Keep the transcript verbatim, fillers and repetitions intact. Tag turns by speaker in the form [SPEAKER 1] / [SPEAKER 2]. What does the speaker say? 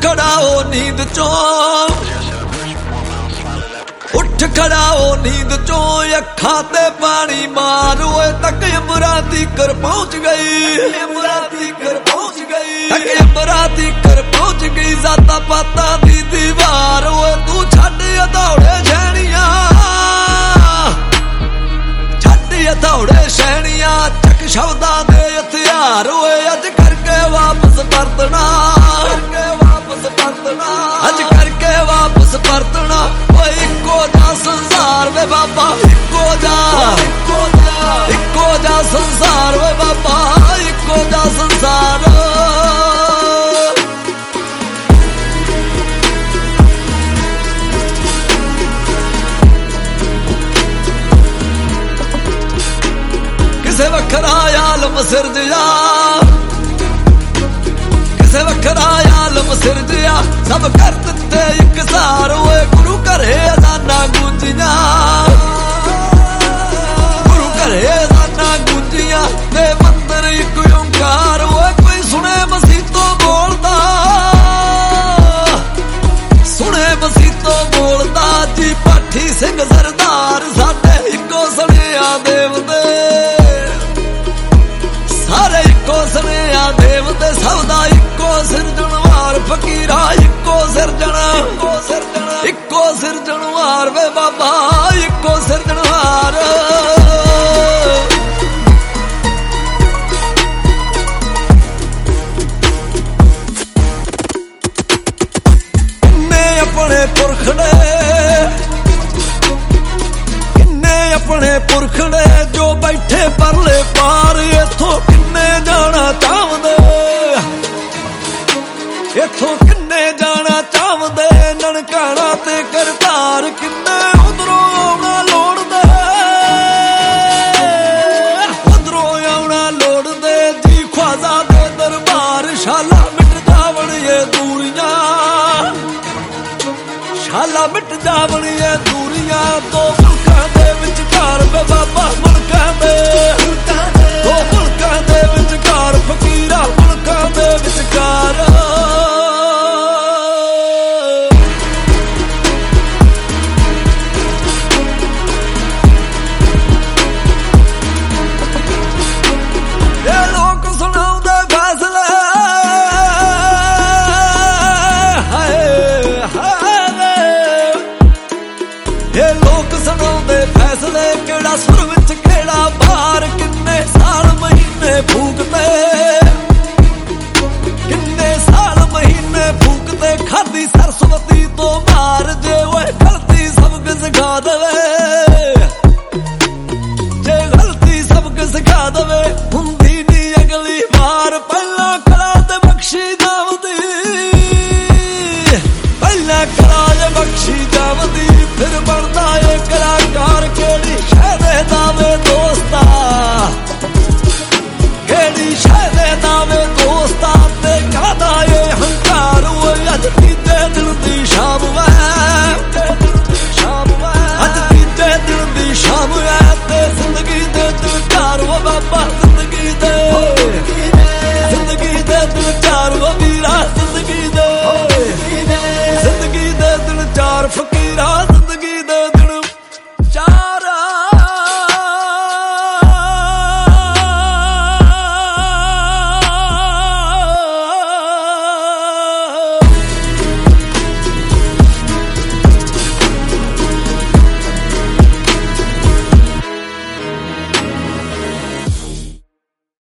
[SPEAKER 1] खड़ा हो नींद चो, उठ खड़ा हो नींद चो, अखा ते पानी मार ओए तक इमराती कर पहुंच गई, इमराती कर पहुंच गई, तक इमराती कर पहुंच गई। जाता पाता दी दीवार ओए तू छड़ हथौड़े छेड़ियां, छड़ हथौड़े छेड़ियां, चक शब्दां दे हथियार ओए अज करके वापस परतना, करके वापस परतना, अज करके वापस परतना। ओए इको जा संसार वे बाबा, इको जा, इको जा, इको जा संसार वे बाबा, इको जा संसार। किसे वखरा आलम सिरजिया, किसे वखरा आलम सिरजिया, सब कर दिते एक सार ओए गुरु घरे अजाना गूंजिया, गुरु घरे अजाना गूंजिया, ते मंदिर एक ओंकार ओए कोई सुने मसीतों बोलदा, सुने मसीतों बोलदा। जी पाठी सिंह सरदार साडे इको सनेया देव दे, सारे इको सनेया देव दे, सबदा इको सिरजणवार फकीरा, इको सिरजण, इको सिरजण, इको सिरजणवार वे बाबा, इको सिरजणवार। किन्ने अपने पुरख ने, किन्ने अपने पुरख ने जो बैठे परले पार, इथों किन्ने जाना चाहते, इथों किन्ने जाना चाहते, ननकाना ते करतार किन्ने उधरों आउणा लोड़दे, उधरों आउणा लोड़दे। जी ख्वाजा दे दरबार शाला मिट जावण ये दूरियां, शाला मिट जावण ये दूरियां। दो मुल्कां दे विचकार वे बाबा, मुल्कां दे, दो मुल्कां दे विचकार फकीरा, मुल्कां दे विचकार। सुर विच केड़ा बार, किन्ने साल महीने फूकते, किन्ने साल महीने फूकते। खादी सरस्वती तो मार जे ओए गलती सबक सिखा देवे, जे गलती सबक सिखा देवे। हुंदी नी अगली बार पहला करा ते बख्शी जावदी, पहला करा जे बख्शी जावदी, फिर बनदा ए करा